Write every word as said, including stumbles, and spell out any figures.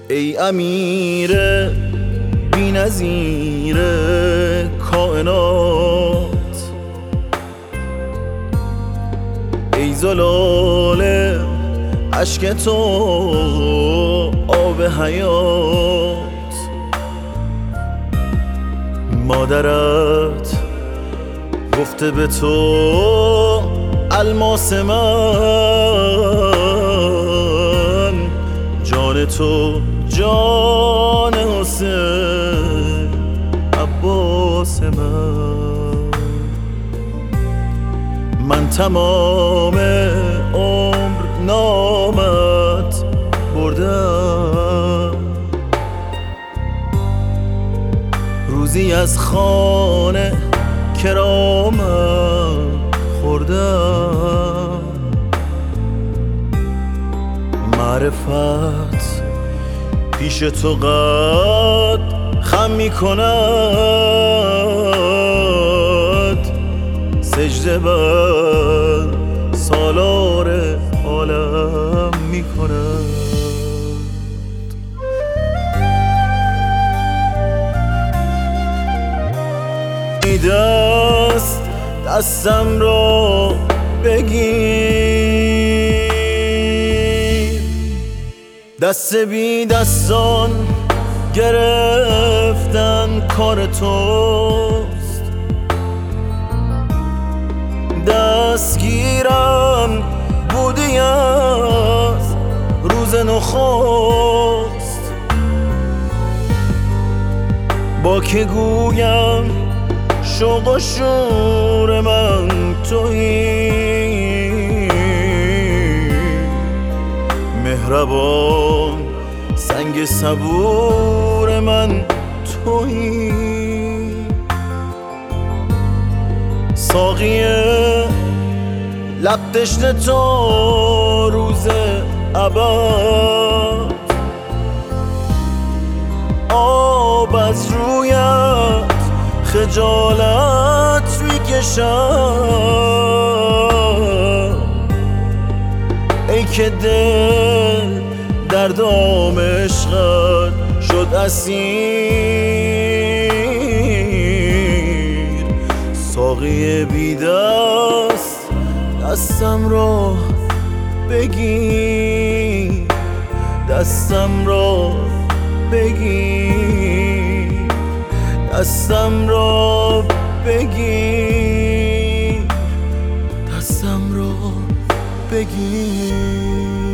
ای امیر بی نظیر کائنات، ای زلال اشک تو آب حیات، مادرت گفته به تو الماس من، جان تو جان حسین عباس من. من تمام عمر نامت بردم، روزی از خانه کرامت خوردم. معرفت پیش تو قد خم می کند، سجده بر سالار عالم می کند. ای دست دستم را بگیر، دست بی دستان گرفتن کار توست. دستگیرم بودی از روز نخست، با که گویم شوق و شور من تویی، مهربان سنگ صبور من تویی. ساقی لب تشنه تو روز ابد، آب از رویت خجالت میکشم. ای که دل در دام عشقت شد اسیر، ساقی بی دست دستم را بگیر، دستم را بگیر، دستم را بگیر، دستم را بگیر.